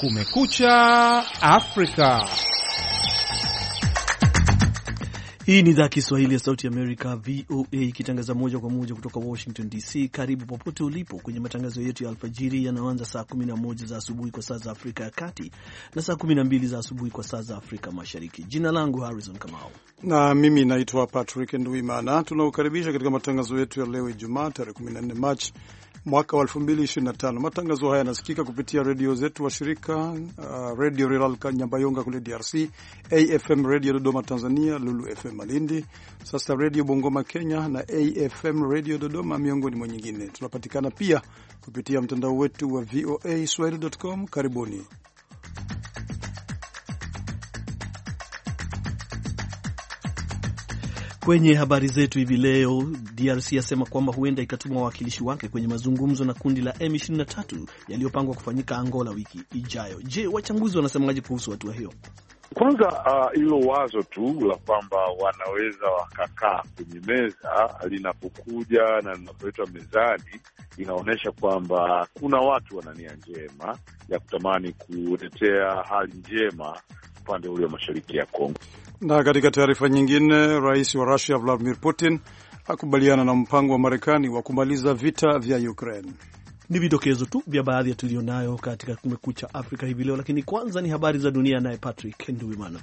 Kumekucha Afrika. Hii ni idhaa Kiswahili ya Sauti Amerika, VOA, ikitangaza moja kwa moja kutoka Washington DC. Karibu popote ulipo kwenye matangazo yetu ya alfajiri yanayoanza saa 11 za asubuhi kwa saa za Afrika ya Kati na saa 12 za asubuhi kwa saa za Afrika Mashariki. Jina langu Harrison Kamau na mimi naitwa Patrick Nduimana. Tunaukaribisha katika matangazo yetu ya leo Ijumaa tarehe 14 Machi mwaka wa 2025. Matangazo haya yanasikika kupitia redio zetu wa shirika Radio Rural Nyambayonga kule DRC, AFM Radio Dodoma Tanzania, Lulu FM Malindi, sasa Radio Bongoma Kenya na AFM Radio Dodoma, miongoni mwa nyingine. Tunapatikana pia kupitia mtandao wetu wa voaswahili.com. Karibuni. Kwenye habari zetu hivi leo, DRC yasema kwamba huenda ikatuma wawakilishi wake kwenye mazungumzo na kundi la M23 yaliyopangwa kufanyika Angola wiki ijayo. Je, wachambuzi wanasemaje kuhusu hatua hiyo? Kwanza hilo wazo tu la kwamba wanaweza wakakaa kwenye meza linapokuja na linapoletwa mezani, inaonyesha kwamba kuna watu wana nia njema ya kutamani kuletea hali njema upande ule wa mashariki ya Kongo. Na katika taarifa nyingine, rais wa Russia Vladimir Putin akubaliana na mpango wa Marekani wa kumaliza vita vya Ukraine. Ni vidokezo tu vya baadhi ya tulionayo katika Kumekucha Afrika hivi leo, lakini kwanza ni habari za dunia naye Patrick Nduimana.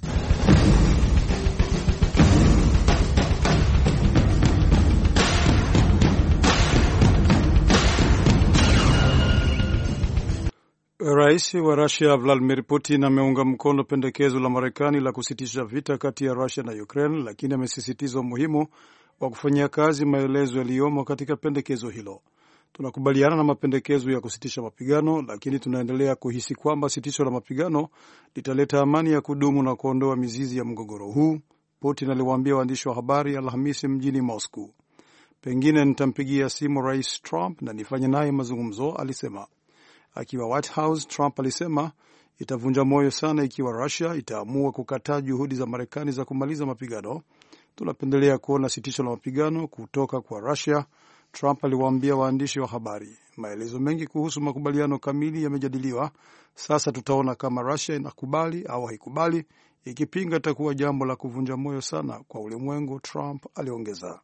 Rais wa Russia Vladimir Putin ameunga mkono pendekezo la Marekani la kusitisha vita kati ya Russia na Ukraine, lakini amesisitiza umuhimu wa kufanyia kazi maelezo yaliyomo katika pendekezo hilo. Tunakubaliana na mapendekezo ya kusitisha mapigano, lakini tunaendelea kuhisi kwamba sitisho la mapigano litaleta amani ya kudumu na kuondoa mizizi ya mgogoro huu, Putin aliwaambia waandishi wa habari Alhamisi mjini Moscow. Pengine nitampigia simu Rais Trump na nifanye naye mazungumzo, alisema. Akiwa White House, Trump alisema itavunja moyo sana ikiwa Russia itaamua kukataa juhudi za Marekani za kumaliza mapigano. Tunapendelea kuona sitisho la mapigano kutoka kwa Russia, Trump aliwaambia waandishi wa habari. Maelezo mengi kuhusu makubaliano kamili yamejadiliwa. Sasa tutaona kama Russia inakubali au haikubali. Ikipinga itakuwa jambo la kuvunja moyo sana kwa ulimwengu, Trump aliongeza.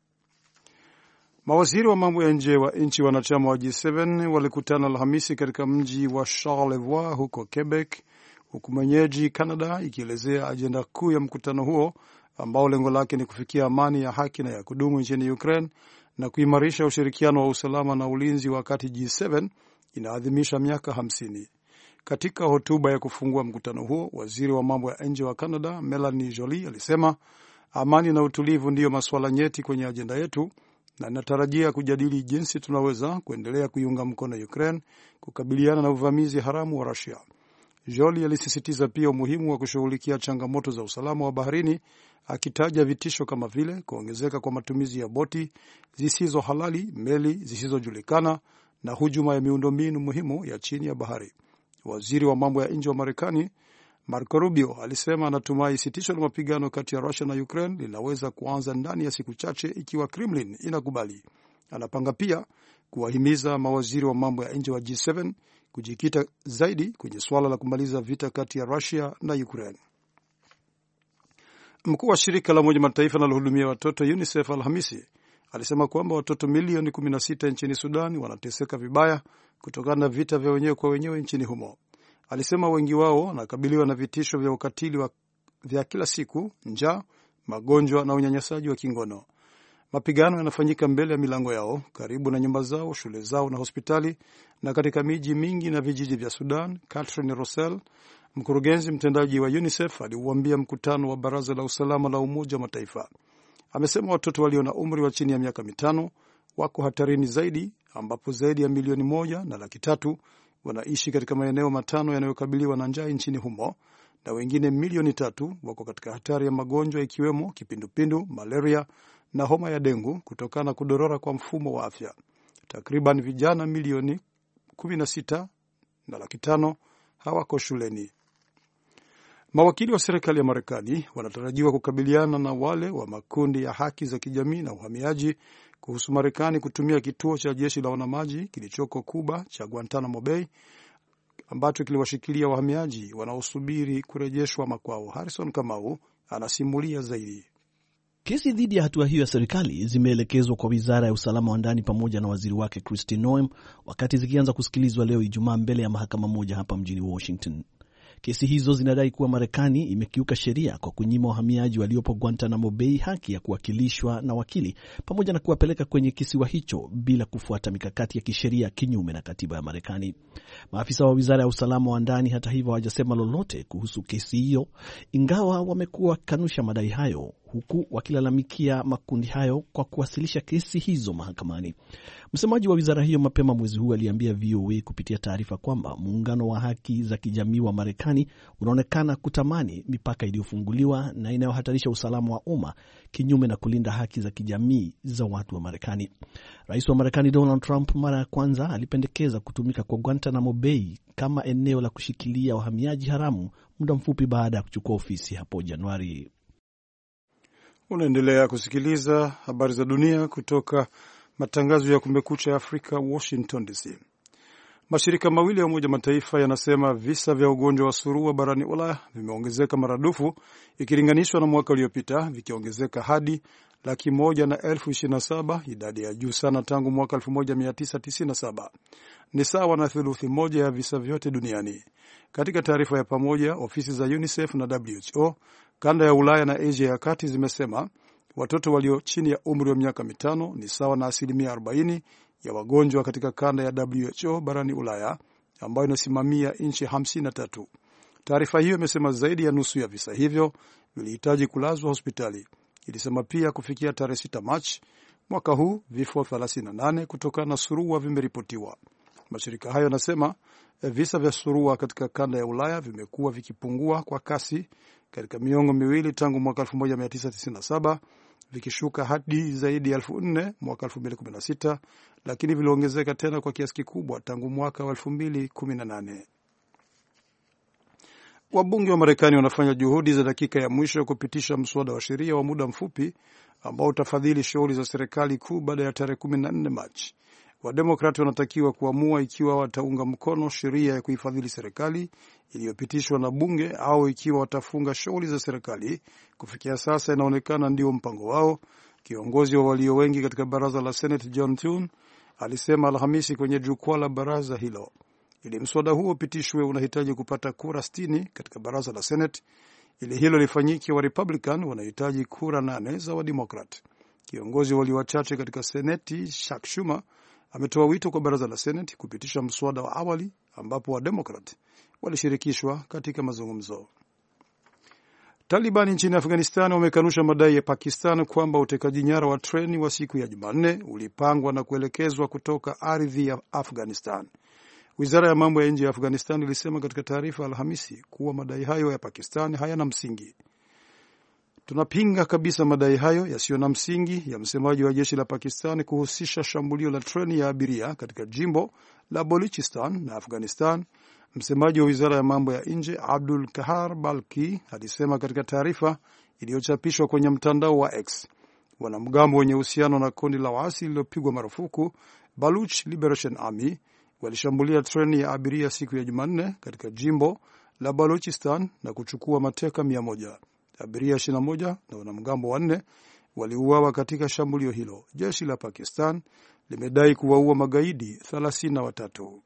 Mawaziri wa mambo ya nje wa nchi wanachama wa G7 walikutana Alhamisi katika mji wa Charlevoix huko Quebec, huku mwenyeji Canada ikielezea ajenda kuu ya mkutano huo ambao lengo lake ni kufikia amani ya haki na ya kudumu nchini Ukraine na kuimarisha ushirikiano wa usalama na ulinzi wakati G7 inaadhimisha miaka 50. Katika hotuba ya kufungua mkutano huo, waziri wa mambo ya nje wa Canada Melanie Joly alisema amani na utulivu ndiyo masuala nyeti kwenye ajenda yetu na natarajia kujadili jinsi tunaweza kuendelea kuiunga mkono Ukraine kukabiliana na uvamizi haramu wa Russia. Joly alisisitiza pia umuhimu wa kushughulikia changamoto za usalama wa baharini, akitaja vitisho kama vile kuongezeka kwa matumizi ya boti zisizo halali, meli zisizojulikana na hujuma ya miundombinu muhimu ya chini ya bahari. Waziri wa mambo ya nje wa Marekani Marco Rubio alisema anatumai sitisho la mapigano kati ya Russia na Ukraine linaweza kuanza ndani ya siku chache ikiwa Kremlin inakubali. Anapanga pia kuwahimiza mawaziri wa mambo ya nje wa G7 kujikita zaidi kwenye suala la kumaliza vita kati ya Russia na Ukraine. Mkuu wa shirika la Umoja Mataifa linalohudumia watoto UNICEF Alhamisi alisema kwamba watoto milioni 16 nchini Sudan wanateseka vibaya kutokana na vita vya wenyewe kwa wenyewe nchini humo. Alisema wengi wao wanakabiliwa na vitisho vya ukatili vya kila siku, njaa, magonjwa na unyanyasaji wa kingono. Mapigano yanafanyika mbele ya milango yao, karibu na nyumba zao, shule zao na hospitali, na katika miji mingi na vijiji vya Sudan. Catherine Rossell, mkurugenzi mtendaji wa UNICEF, aliuambia mkutano wa Baraza la Usalama la Umoja wa Mataifa. Amesema watoto walio na umri wa chini ya miaka 5 wako hatarini zaidi, ambapo zaidi ya milioni 1.3 wanaishi katika maeneo 5 yanayokabiliwa na njaa nchini humo, na wengine milioni 3 wako katika hatari ya magonjwa ikiwemo kipindupindu, malaria na homa ya dengu kutokana na kudorora kwa mfumo wa afya. Takriban vijana milioni 16.5 hawako shuleni. Mawakili wa serikali ya Marekani wanatarajiwa kukabiliana na wale wa makundi ya haki za kijamii na uhamiaji kuhusu Marekani kutumia kituo cha jeshi la wanamaji kilichoko Cuba cha Guantanamo Bay ambacho kiliwashikilia wahamiaji wanaosubiri kurejeshwa makwao. Harrison Kamau anasimulia zaidi. Kesi dhidi ya hatua hiyo ya serikali zimeelekezwa kwa wizara ya usalama wa ndani pamoja na waziri wake Kristi Noem, wakati zikianza kusikilizwa leo Ijumaa mbele ya mahakama moja hapa mjini Washington. Kesi hizo zinadai kuwa Marekani imekiuka sheria kwa kunyima wahamiaji waliopo Guantanamo Bay haki ya kuwakilishwa na wakili pamoja na kuwapeleka kwenye kisiwa hicho bila kufuata mikakati ya kisheria kinyume na katiba ya Marekani. Maafisa wa wizara ya usalama wa ndani hata hivyo hawajasema lolote kuhusu kesi hiyo, ingawa wamekuwa wakikanusha madai hayo, huku wakilalamikia makundi hayo kwa kuwasilisha kesi hizo mahakamani. Msemaji wa wizara hiyo mapema mwezi huu aliambia VOA kupitia taarifa kwamba muungano wa haki za kijamii wa Marekani unaonekana kutamani mipaka iliyofunguliwa na inayohatarisha usalama wa umma kinyume na kulinda haki za kijamii za watu wa Marekani. Rais wa Marekani Donald Trump mara ya kwanza alipendekeza kutumika kwa Guantanamo Bay kama eneo la kushikilia wahamiaji haramu muda mfupi baada ya kuchukua ofisi hapo Januari. Unaendelea kusikiliza habari za dunia kutoka matangazo ya Kumekucha Afrika, Washington DC. Mashirika mawili ya Umoja Mataifa yanasema visa vya ugonjwa wa surua barani Ulaya vimeongezeka maradufu ikilinganishwa na mwaka uliopita, vikiongezeka hadi 1,127,000, idadi ya juu sana tangu mwaka 1997. Ni sawa na theluthi moja ya visa vyote duniani. Katika taarifa ya pamoja, ofisi za UNICEF na WHO kanda ya Ulaya na Asia ya kati zimesema watoto walio chini ya umri wa miaka 5 ni sawa na 40% ya wagonjwa katika kanda ya WHO barani Ulaya, ambayo inasimamia nchi 53. Taarifa hiyo imesema zaidi ya nusu ya visa hivyo vilihitaji kulazwa hospitali. Ilisema pia kufikia tarehe 6 Machi mwaka huu vifo 38 kutokana na surua vimeripotiwa. Mashirika hayo yanasema visa vya surua katika kanda ya Ulaya vimekuwa vikipungua kwa kasi katika miongo miwili tangu mwaka 1997, vikishuka hadi zaidi ya 4,000 mwaka 2016, lakini viliongezeka tena kwa kiasi kikubwa tangu mwaka wa 2018. Wabunge wa Marekani wanafanya juhudi za dakika ya mwisho kupitisha mswada wa sheria wa muda mfupi ambao utafadhili shughuli za serikali kuu baada ya tarehe 14 Machi. Wademokrati wanatakiwa kuamua ikiwa wataunga mkono sheria ya kuifadhili serikali iliyopitishwa na bunge au ikiwa watafunga shughuli za serikali. Kufikia sasa inaonekana ndio mpango wao. Kiongozi wa walio wengi katika baraza la Senate John Thune alisema Alhamisi kwenye jukwaa la baraza hilo. Ili mswada huo upitishwe unahitaji kupata kura 60 katika baraza la Senate. Ili hilo lifanyike, wa Republican wanahitaji kura 8 za Wademokrat. Kiongozi wa walio wachache katika Seneti Chuck Schumer ametoa wito kwa baraza la Senate kupitisha mswada wa awali ambapo Wademokrat walishirikishwa katika mazungumzo. Taliban nchini Afghanistan wamekanusha madai ya Pakistan kwamba utekaji nyara wa treni wa siku ya Jumanne ulipangwa na kuelekezwa kutoka ardhi ya Afghanistan. Wizara ya mambo ya nje ya Afghanistan ilisema katika taarifa Alhamisi kuwa madai hayo ya Pakistan hayana msingi. Tunapinga kabisa madai hayo yasiyo na msingi ya msemaji wa jeshi la Pakistan kuhusisha shambulio la treni ya abiria katika jimbo la Balochistan na Afghanistan. Msemaji wa wizara ya mambo ya nje Abdul Kahar Balki alisema katika taarifa iliyochapishwa kwenye mtandao wa X. Wanamgambo wenye uhusiano na kundi la waasi lililopigwa marufuku Baluch Liberation Army walishambulia treni ya abiria siku ya Jumanne katika jimbo la Balochistan na kuchukua mateka 100. Abiria 21 na wanamgambo 4 waliuawa katika shambulio hilo. Jeshi la Pakistan limedai kuwaua magaidi 33.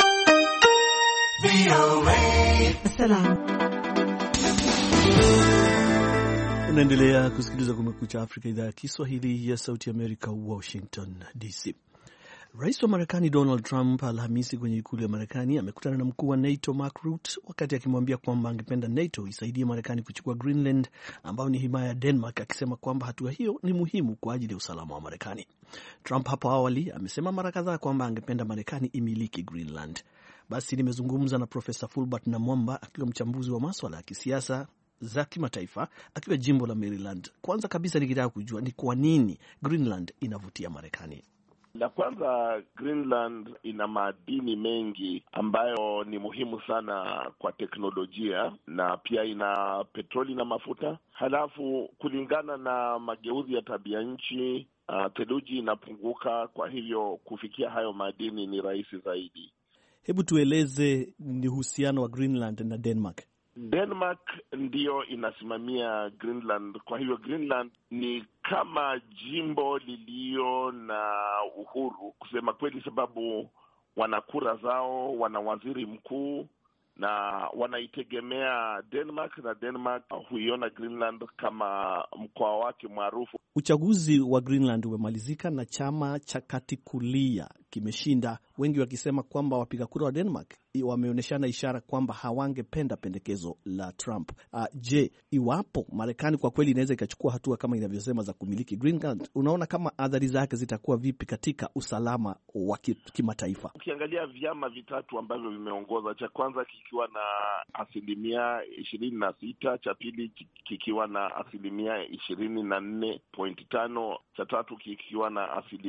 Unaendelea kusikiliza Kumekucha Afrika, idhaa ya Kiswahili ya Sauti Amerika, Washington DC. Rais wa Marekani Donald Trump Alhamisi kwenye ikulu ya Marekani amekutana na mkuu wa NATO Mark Rutte wakati akimwambia kwamba angependa NATO isaidie Marekani kuchukua Greenland ambayo ni himaya ya Denmark, akisema kwamba hatua hiyo ni muhimu kwa ajili ya usalama wa Marekani. Trump hapo awali amesema mara kadhaa kwamba angependa Marekani imiliki Greenland. Basi nimezungumza na Profesa Fulbert Namwamba akiwa mchambuzi wa maswala ya kisiasa za kimataifa akiwa jimbo la Maryland. Kwanza kabisa nikitaka kujua ni kwa nini Greenland inavutia Marekani. La kwanza, Greenland ina madini mengi ambayo ni muhimu sana kwa teknolojia, na pia ina petroli na mafuta. Halafu kulingana na mageuzi ya tabia nchi, theluji inapunguka, kwa hivyo kufikia hayo madini ni rahisi zaidi. Hebu tueleze ni uhusiano wa Greenland na Denmark. Denmark ndiyo inasimamia Greenland. Kwa hivyo Greenland ni kama jimbo lilio na uhuru kusema kweli, sababu wana kura zao, wana waziri mkuu na wanaitegemea Denmark, na Denmark huiona Greenland kama mkoa wake maarufu. Uchaguzi wa Greenland umemalizika na chama cha kati kulia kimeshinda, wengi wakisema kwamba wapiga kura wa Denmark wameonyeshana ishara kwamba hawangependa pendekezo la Trump. Je, iwapo Marekani kwa kweli inaweza ikachukua hatua kama inavyosema za kumiliki Greenland, unaona kama athari zake zitakuwa vipi katika usalama wa kimataifa? Ukiangalia vyama vitatu ambavyo vimeongoza, cha kwanza kikiwa na 26%, cha pili kikiwa na 24.5%, cha tatu kikiwa na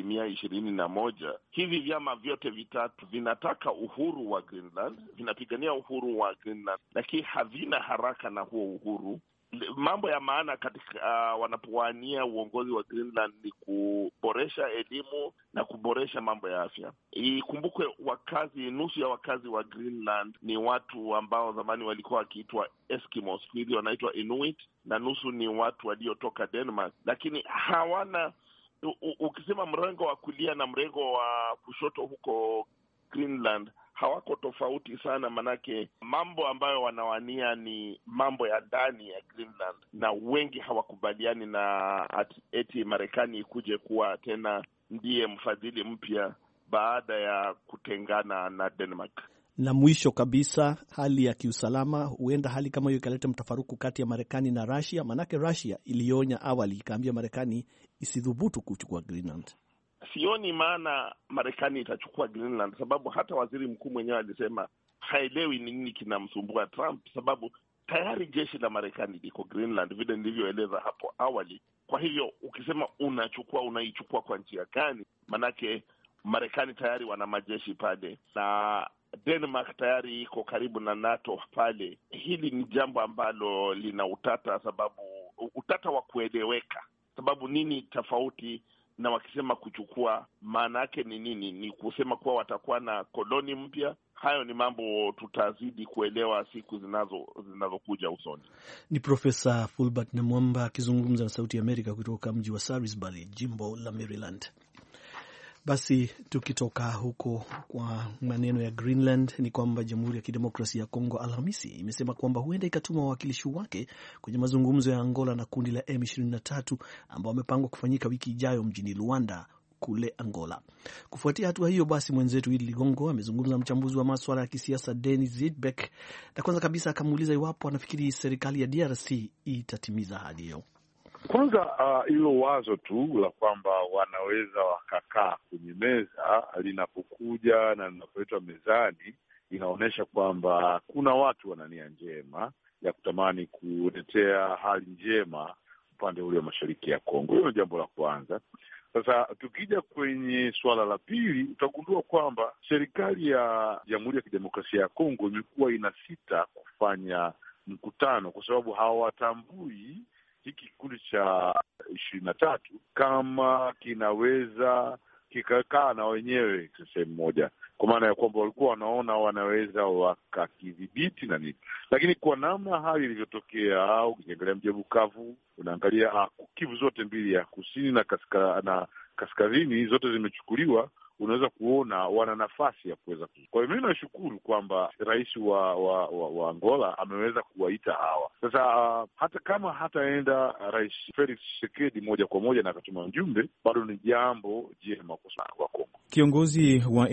21%. Hivi vyama vyote vitatu vinataka uhuru wa Greenland, vinapigania uhuru wa Greenland, lakini havina haraka na huo uhuru. Mambo ya maana katika wanapowania uongozi wa Greenland ni kuboresha elimu na kuboresha mambo ya afya. Ikumbukwe nusu ya wakazi wa Greenland ni watu ambao zamani walikuwa wakiitwa Eskimos, hivi wanaitwa Inuit, na nusu ni watu waliotoka Denmark, lakini hawana ukisema mrengo wa kulia na mrengo wa kushoto huko Greenland hawako tofauti sana, manake mambo ambayo wanawania ni mambo ya ndani ya Greenland, na wengi hawakubaliani na eti Marekani ikuje kuwa tena ndiye mfadhili mpya baada ya kutengana na Denmark. Na mwisho kabisa, hali ya kiusalama, huenda hali kama hiyo ikaleta mtafaruku kati ya Marekani na Russia, manake Russia ilionya awali ikaambia Marekani isidhubutu kuchukua Greenland. Sioni maana Marekani itachukua Greenland, sababu hata waziri mkuu mwenyewe alisema haelewi nini kinamsumbua Trump, sababu tayari jeshi la Marekani liko Greenland vile nilivyoeleza hapo awali. Kwa hivyo ukisema unaichukua kwa njia gani? Manake Marekani tayari wana majeshi pale na Denmark tayari iko karibu na NATO pale. Hili ni jambo ambalo lina utata, sababu utata wa kueleweka, sababu nini tofauti na wakisema kuchukua, maana yake ni nini? Ni kusema kuwa watakuwa na koloni mpya? Hayo ni mambo tutazidi kuelewa siku zinazokuja usoni. Ni Profesa Fulbert Namwamba akizungumza na Sauti ya Amerika kutoka mji wa Salisbury, jimbo la Maryland. Basi tukitoka huko kwa maneno ya Greenland, ni kwamba Jamhuri ya Kidemokrasia ya Kongo Alhamisi imesema kwamba huenda ikatuma wawakilishi wake kwenye mazungumzo ya Angola na kundi la M23 ambao wamepangwa kufanyika wiki ijayo mjini Luanda kule Angola. Kufuatia hatua hiyo, basi mwenzetu Idi Ligongo amezungumza na mchambuzi wa masuala ya kisiasa Denis Zidbeck, na kwanza kabisa akamuuliza iwapo anafikiri serikali ya DRC itatimiza ahadi hiyo. Kwanza hilo wazo tu la kwamba wanaweza wakakaa kwenye meza linapokuja na linapoletwa mezani, inaonyesha kwamba kuna watu wana nia njema ya kutamani kuletea hali njema upande ule wa mashariki ya Kongo. Hilo ni jambo la kwanza. Sasa tukija kwenye suala la pili, utagundua kwamba serikali ya Jamhuri ya Kidemokrasia ya Kongo imekuwa inasita kufanya mkutano kwa sababu hawatambui hiki kikundi cha 23 kama kinaweza kikakaa na wenyewe sehemu moja, kwa maana ya kwamba walikuwa wanaona wanaweza wakakidhibiti na nini, lakini kwa namna hali ilivyotokea, au ukiangalia mji wa Bukavu, unaangalia Kivu zote mbili, ya kusini na kaskazini, zote zimechukuliwa, unaweza kuona wana nafasi ya kuweza. Kwa hiyo mimi nashukuru kwamba rais wa Angola ameweza kuwaita hawa. Sasa hata kama hataenda Rais Felix Tshisekedi moja kwa moja na akatuma mjumbe, bado ni jambo jema kwa Kongo. Kiongozi wa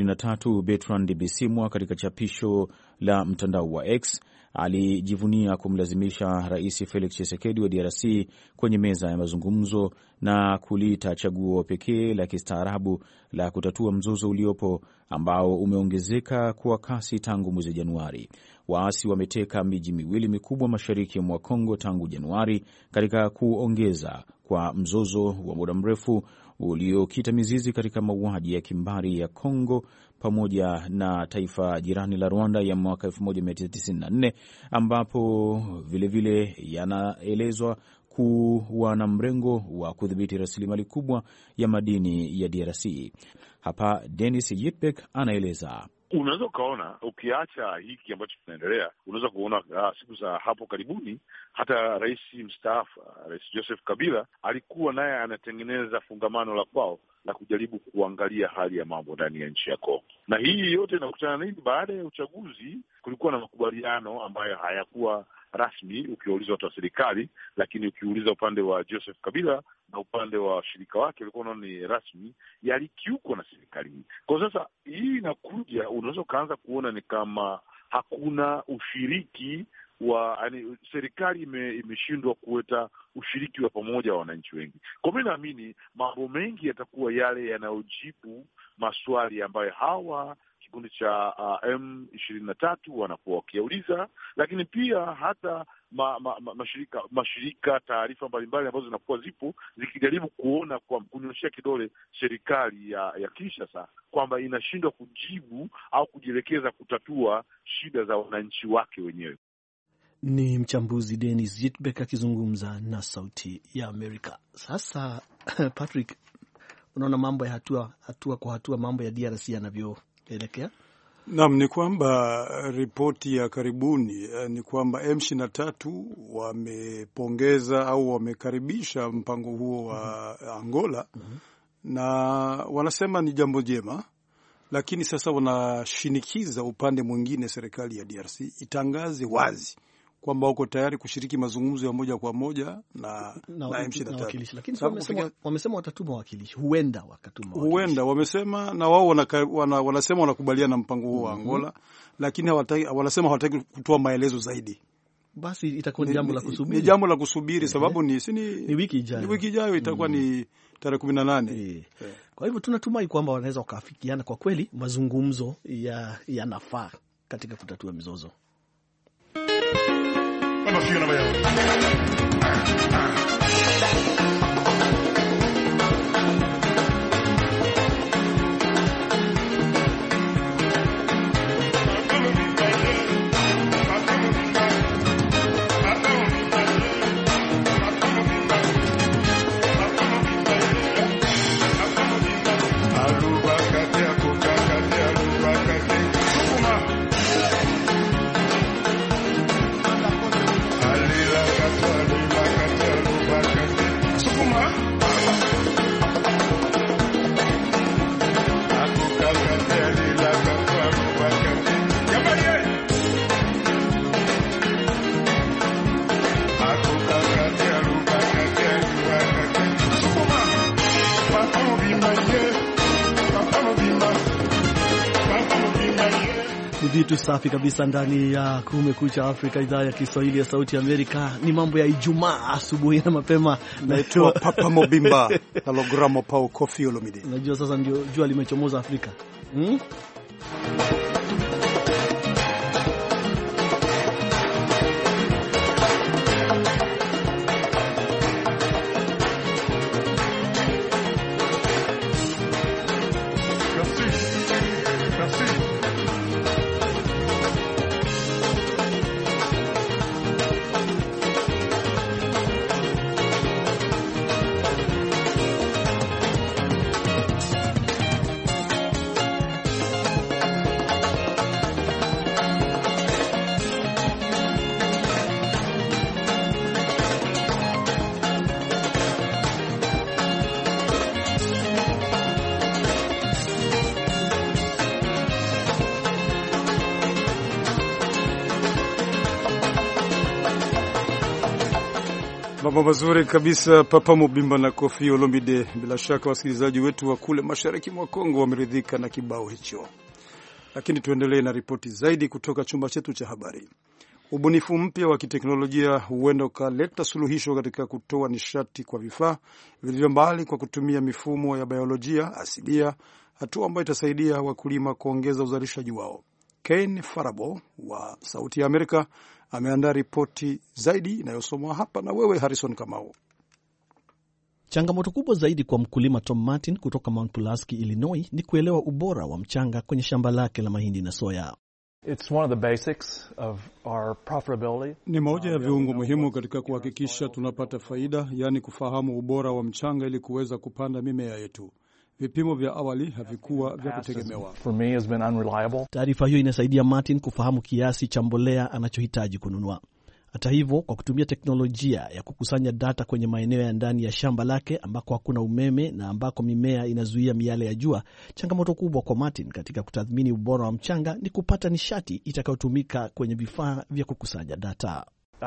M23 Bertrand Bisimwa katika chapisho la mtandao wa X alijivunia kumlazimisha Rais Felix Tshisekedi wa DRC kwenye meza ya mazungumzo na kuliita chaguo pekee la kistaarabu la kutatua mzozo uliopo ambao umeongezeka kwa kasi tangu mwezi Januari. Waasi wameteka miji miwili mikubwa mashariki mwa Kongo tangu Januari, katika kuongeza kwa mzozo wa muda mrefu uliokita mizizi katika mauaji ya kimbari ya Kongo pamoja na taifa jirani la Rwanda ya mwaka 1994, ambapo vilevile yanaelezwa kuwa na mrengo wa kudhibiti rasilimali kubwa ya madini ya DRC. Hapa Denis Yitbek anaeleza. unaweza ukaona, ukiacha hiki ambacho kinaendelea, unaweza kuona siku za hapo karibuni hata rais mstaafu, Rais Joseph Kabila alikuwa naye anatengeneza fungamano la kwao la kujaribu kuangalia hali ya mambo ndani ya nchi ya Kongo. Na hii yote inakutana nini? Baada ya uchaguzi kulikuwa na makubaliano ambayo hayakuwa rasmi ukiwauliza watu wa serikali, lakini ukiuliza upande wa Joseph Kabila na upande wa washirika wake walikuwa wanaona ni rasmi, yalikiukwa na serikali hii. Kwa sasa hii inakuja, unaweza ukaanza kuona ni kama hakuna ushiriki wa, yani serikali imeshindwa kuleta ushiriki wa pamoja wa wananchi wengi. Kwa mimi naamini mambo mengi yatakuwa yale yanayojibu maswali ambayo hawa kikundi cha M23 wanakuwa wakiuliza, lakini pia hata mashirika taarifa mbalimbali ambazo zinakuwa zipo zikijaribu kuona kwa kunyoshia kidole serikali ya Kinshasa kwamba inashindwa kujibu au kujielekeza kutatua shida za wananchi wake wenyewe. Ni mchambuzi Dennis Jitbeck akizungumza na Sauti ya Amerika. Sasa Patrick, unaona mambo ya hatua kwa hatua mambo ya DRC yanavyoelekea? Naam, ni kwamba ripoti ya karibuni ni kwamba M23 wamepongeza au wamekaribisha mpango huo wa Angola na wanasema ni jambo jema, lakini sasa wanashinikiza upande mwingine, serikali ya DRC itangaze wazi kwamba wako tayari kushiriki mazungumzo ya moja kwa moja na M23. Lakini wamesema watatuma wakilishi, huenda wakatuma wakilishi. Huenda wamesema, na wao wanasema wanakubaliana na mpango huo wa Angola, lakini wanasema hawataki kutoa maelezo zaidi. Basi itakuwa ni jambo la kusubiri. Ni jambo la kusubiri sababu ni wiki ijayo. Ni wiki ijayo itakuwa ni tarehe 18. Kwa hivyo tunatumai kwamba wanaweza wakafikiana kwa kweli, mazungumzo yanafaa katika kutatua mizozo. Vitu safi kabisa ndani ya Kumekucha Afrika, idhaa ya Kiswahili ya Sauti ya Amerika. Ni mambo ya Ijumaa asubuhi na mapema. Naitwa Papa Mobimba Halogramo Pau Kofi Olomide. Unajua sasa ndio jua limechomoza Afrika. Mambo mazuri kabisa, Papa Mobimba na Kofi Olomide. Bila shaka wasikilizaji wetu wa kule mashariki mwa Kongo wameridhika na kibao hicho. Lakini tuendelee na ripoti zaidi kutoka chumba chetu cha habari. Ubunifu mpya wa kiteknolojia huenda ukaleta suluhisho katika kutoa nishati kwa vifaa vilivyo mbali kwa kutumia mifumo ya biolojia asilia, hatua ambayo itasaidia wakulima kuongeza uzalishaji wao. Ken Farabo wa Sauti ya Amerika ameandaa ripoti zaidi inayosomwa hapa na wewe Harrison Kamau. Changamoto kubwa zaidi kwa mkulima Tom Martin kutoka Mount Pulaski, Illinois, ni kuelewa ubora wa mchanga kwenye shamba lake la mahindi na soya. It's one of the basics of our profitability. Ni moja ya viungo muhimu katika kuhakikisha tunapata faida, yani kufahamu ubora wa mchanga ili kuweza kupanda mimea yetu. Vipimo vya awali havikuwa vya kutegemewa. Taarifa hiyo inasaidia Martin kufahamu kiasi cha mbolea anachohitaji kununua. Hata hivyo, kwa kutumia teknolojia ya kukusanya data kwenye maeneo ya ndani ya shamba lake ambako hakuna umeme na ambako mimea inazuia miale ya jua, changamoto kubwa kwa Martin katika kutathmini ubora wa mchanga ni kupata nishati itakayotumika kwenye vifaa vya kukusanya data.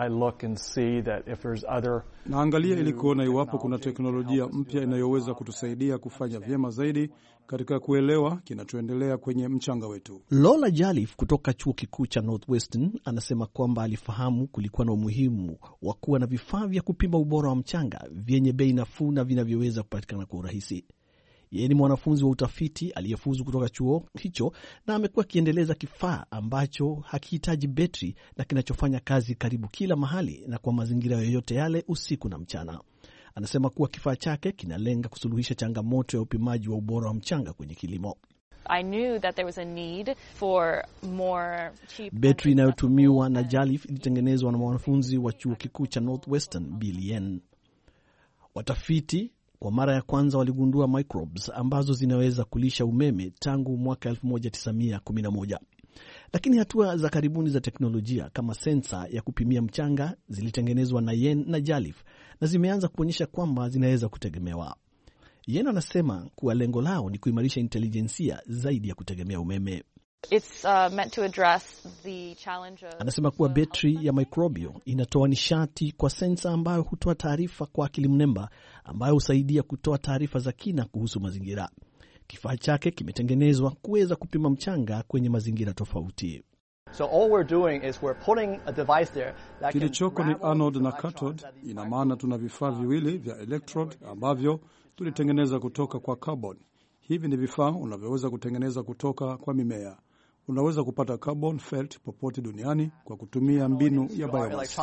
Naangalia ili kuona iwapo kuna teknolojia mpya inayoweza kutusaidia kufanya vyema zaidi katika kuelewa kinachoendelea kwenye mchanga wetu. Lola Jalif kutoka chuo kikuu cha Northwestern anasema kwamba alifahamu kulikuwa na umuhimu wa kuwa na vifaa vya kupima ubora wa mchanga vyenye bei nafuu na vinavyoweza kupatikana kwa urahisi. Yeye ni mwanafunzi wa utafiti aliyefuzu kutoka chuo hicho na amekuwa akiendeleza kifaa ambacho hakihitaji betri na kinachofanya kazi karibu kila mahali na kwa mazingira yoyote yale, usiku na mchana. Anasema kuwa kifaa chake kinalenga kusuluhisha changamoto ya upimaji wa ubora wa mchanga kwenye kilimo. Betri inayotumiwa na Jalif ilitengenezwa na mwanafunzi wa chuo kikuu cha Northwestern, Bill Yen. Watafiti kwa mara ya kwanza waligundua microbes ambazo zinaweza kulisha umeme tangu mwaka 1911. Lakini hatua za karibuni za teknolojia kama sensa ya kupimia mchanga zilitengenezwa na Yen na Jalif na zimeanza kuonyesha kwamba zinaweza kutegemewa. Yen anasema kuwa lengo lao ni kuimarisha intelijensia zaidi ya kutegemea umeme. Anasema kuwa betri ya microbio inatoa nishati kwa sensa ambayo hutoa taarifa kwa akili mnemba ambayo husaidia kutoa taarifa za kina kuhusu mazingira. Kifaa chake kimetengenezwa kuweza kupima mchanga kwenye mazingira tofauti. Kilichoko ni anode na cathode. Ina maana tuna vifaa viwili vya electrode ambavyo tulitengeneza kutoka kwa carbon. Hivi ni vifaa unavyoweza kutengeneza kutoka kwa mimea. Unaweza kupata carbon felt popote duniani kwa kutumia mbinu ya biomass.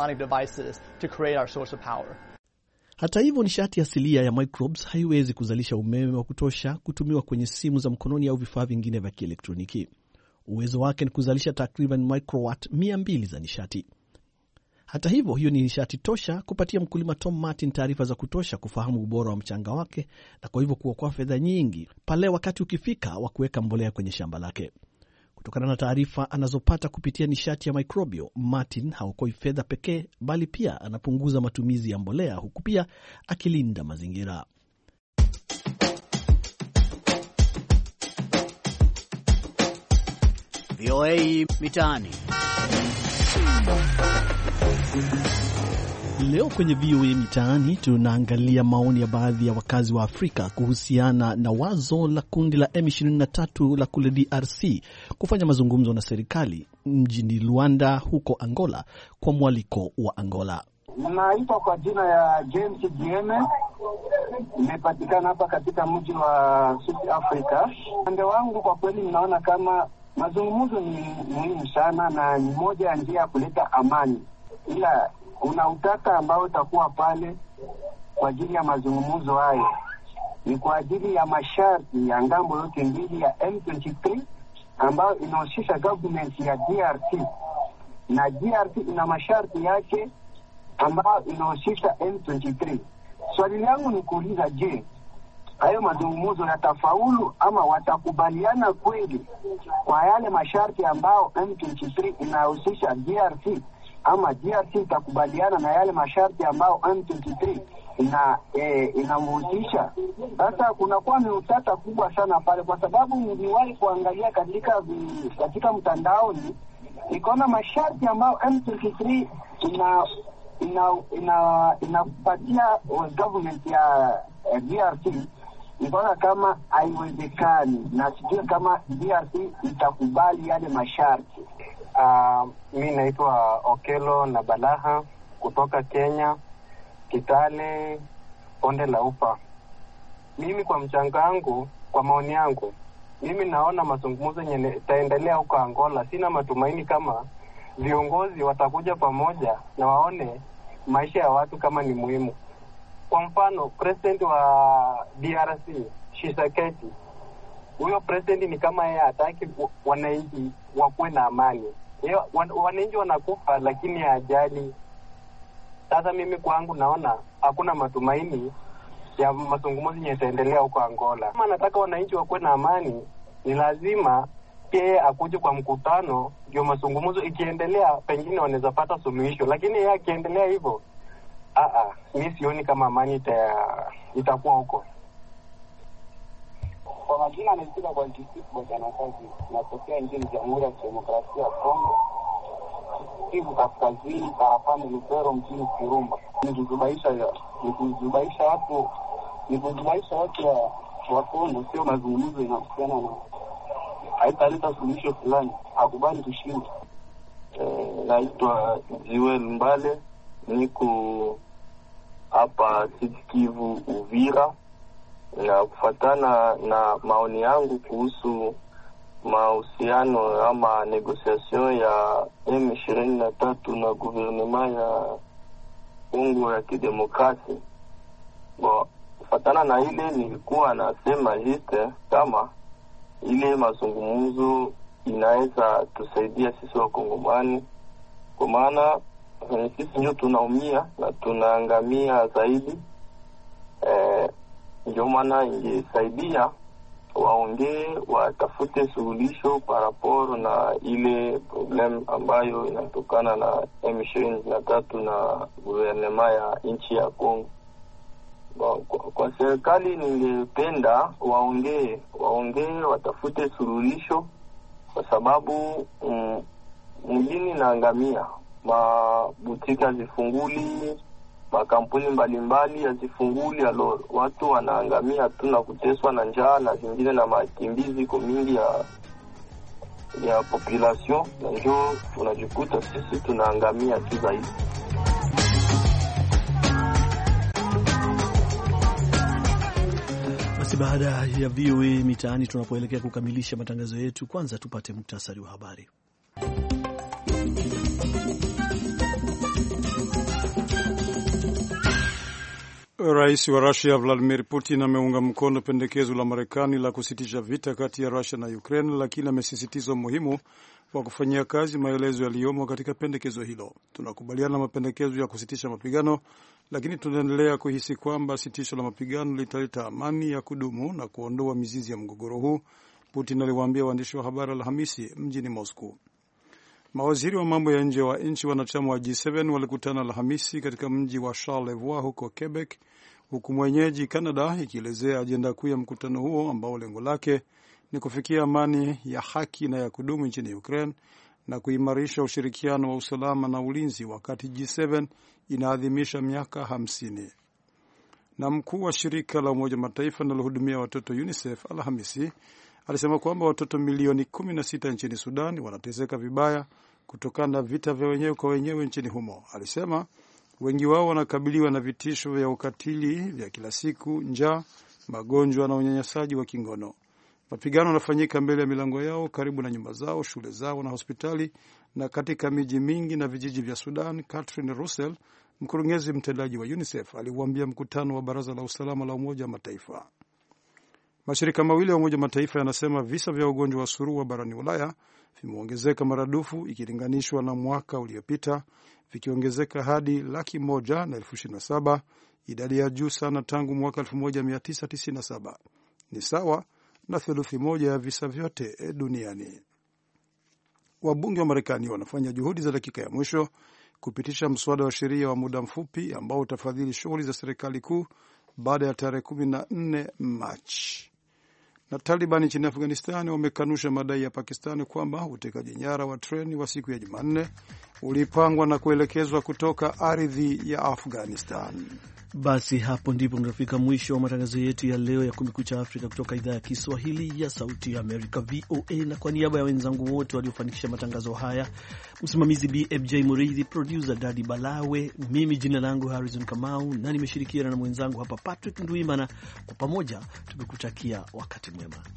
Hata hivyo, nishati asilia ya microbes haiwezi kuzalisha umeme wa kutosha kutumiwa kwenye simu za mkononi au vifaa vingine vya kielektroniki. Uwezo wake ni kuzalisha takriban microwatt 200 za nishati. Hata hivyo, hiyo ni nishati tosha kupatia mkulima Tom Martin taarifa za kutosha kufahamu ubora wa mchanga wake na kwa hivyo kuokoa fedha nyingi pale wakati ukifika wa kuweka mbolea kwenye shamba lake. Kutokana na taarifa anazopata kupitia nishati ya microbio, Martin haokoi fedha pekee bali pia anapunguza matumizi ya mbolea huku pia akilinda mazingira. VOA Mitaani. Leo kwenye VOA Mitaani tunaangalia maoni ya baadhi ya wakazi wa Afrika kuhusiana na wazo la kundi la M23 la kule DRC kufanya mazungumzo na serikali mjini Luanda huko Angola kwa mwaliko wa Angola. Naitwa kwa jina ya James Dieme, nimepatikana hapa katika mji wa South Africa. Upande wangu kwa kweli ninaona kama mazungumzo ni muhimu sana na ni moja ya njia ya kuleta amani, ila kuna utata ambao utakuwa pale kwa ajili ya mazungumzo hayo. Ni kwa ajili ya masharti ya ngambo yote mbili ya M23 ambayo inahusisha government ya DRC, na DRC ina masharti yake ambayo inahusisha M23. Swali langu ni kuuliza, je, hayo mazungumzo yatafaulu ama watakubaliana kweli kwa yale masharti ambao M23 inahusisha DRC, ama DRC itakubaliana na yale masharti ambao M23 inamhusisha? Sasa kunakuwa ni utata kubwa sana pale, kwa sababu niliwahi kuangalia katika mtandaoni, nikaona masharti ambao M23 inapatia government ya DRC, nikaona kama haiwezekani, na sijui kama DRC itakubali yale masharti. Mimi naitwa Okelo na Balaha kutoka Kenya, Kitale, Bonde la Ufa. Mimi kwa mchango wangu, kwa maoni yangu, mimi naona mazungumzo yenye itaendelea huko Angola. Sina matumaini kama viongozi watakuja pamoja na waone maisha ya watu kama ni muhimu. Kwa mfano, president wa DRC, Tshisekedi, huyo president ni kama yeye hataki wananchi wakuwe na amani. Wananchi wanakufa lakini hajali. Sasa mimi kwangu naona hakuna matumaini ya mazungumzo yataendelea huko Angola. Kama anataka wananchi wakuwe na amani, ni lazima pia akuje kwa mkutano, ndio mazungumzo ikiendelea pengine wanaweza pata suluhisho. Lakini yeye akiendelea hivyo, mimi sioni kama amani itakuwa huko. Kwa majina anasema kwa Kisifu bwana kazi, natokea nchini Jamhuri ya Kidemokrasia ya Kongo, Kivu Kaskazini, Parapanda, Lubero, mjini Kirumba. Nikizubaisha watu wa Kongo, sio mazungumzo inahusiana na haitaleta suluhisho fulani, hakubali kushinda. Naitwa Jiwe Mbale, niko hapa Kivu Uvira, na kufatana na maoni yangu kuhusu mahusiano ama negotiation ya M23 na guvernema ya Kongo ya Kidemokrasia. Kufatana na ile nilikuwa nasema juste kama ile mazungumzo inaweza tusaidia sisi wa Kongomani, kwa maana sisi ndio tunaumia na tunaangamia zaidi. Ndio maana ingesaidia waongee, watafute suluhisho paraporo na ile problem ambayo inatokana na M23 na guvernema ya nchi ya Kongo. Kwa serikali ningependa waongee, watafute suluhisho, kwa sababu mjini naangamia, mabutika zifunguli, makampuni mbalimbali yazifunguli, watu wanaangamia tu na kuteswa na njaa na zingine na makimbizi kwa mingi ya population, na ndio tunajikuta sisi tunaangamia tu zaidi. Basi baada ya VOA Mitaani tunapoelekea kukamilisha matangazo yetu, kwanza tupate muktasari wa habari. Rais wa Russia Vladimir Putin ameunga mkono pendekezo la Marekani la kusitisha vita kati ya Russia na Ukraine, lakini amesisitiza umuhimu wa kufanyia kazi maelezo yaliyomo katika pendekezo hilo. Tunakubaliana na mapendekezo ya kusitisha mapigano, lakini tunaendelea kuhisi kwamba sitisho la mapigano litaleta amani ya kudumu na kuondoa mizizi ya mgogoro huu, Putin aliwaambia waandishi wa habari Alhamisi mjini Moscow. Mawaziri wa mambo ya nje wa nchi wanachama wa G7 walikutana Alhamisi katika mji wa Charlevoix huko Quebec, huku mwenyeji Canada ikielezea ajenda kuu ya mkutano huo ambao lengo lake ni kufikia amani ya haki na ya kudumu nchini Ukraine na kuimarisha ushirikiano wa usalama na ulinzi wakati G7 inaadhimisha miaka 50. Na mkuu wa shirika la Umoja Mataifa linalohudumia watoto UNICEF Alhamisi alisema kwamba watoto milioni 16 nchini Sudan wanateseka vibaya kutokana na vita vya wenyewe kwa wenyewe nchini humo. Alisema wengi wao wanakabiliwa na vitisho vya ukatili vya kila siku, njaa, magonjwa na unyanyasaji wa kingono. Mapigano yanafanyika mbele ya milango yao, karibu na nyumba zao, shule zao na hospitali, na katika miji mingi na vijiji vya Sudan. Catherine Russell, mkurugenzi mtendaji wa UNICEF, aliuambia mkutano wa Baraza la Usalama la Umoja wa Mataifa. Mashirika mawili ya Umoja Mataifa yanasema visa vya ugonjwa wa surua barani Ulaya vimeongezeka maradufu ikilinganishwa na mwaka uliopita, vikiongezeka hadi 127,000, idadi ya juu sana tangu mwaka 1997. Ni sawa na theluthi moja ya visa vyote duniani. Wabunge wa Marekani wanafanya juhudi za dakika ya mwisho kupitisha mswada wa sheria wa muda mfupi ambao utafadhili shughuli za serikali kuu baada ya tarehe 14 Machi. Na Taliban nchini Afghanistan wamekanusha madai ya Pakistani kwamba utekaji nyara wa treni wa siku ya Jumanne ulipangwa na kuelekezwa kutoka ardhi ya Afghanistan. Basi hapo ndipo tunafika mwisho wa matangazo yetu ya leo ya Kumekucha Afrika kutoka idhaa ya Kiswahili ya Sauti ya Amerika, VOA. Na kwa niaba ya wenzangu wote waliofanikisha matangazo haya, msimamizi BMJ Muridhi, producer Daddy Balawe, mimi jina langu Harrison Kamau na nimeshirikiana na mwenzangu hapa Patrick Ndwimana, kwa pamoja tumekutakia wakati mwema.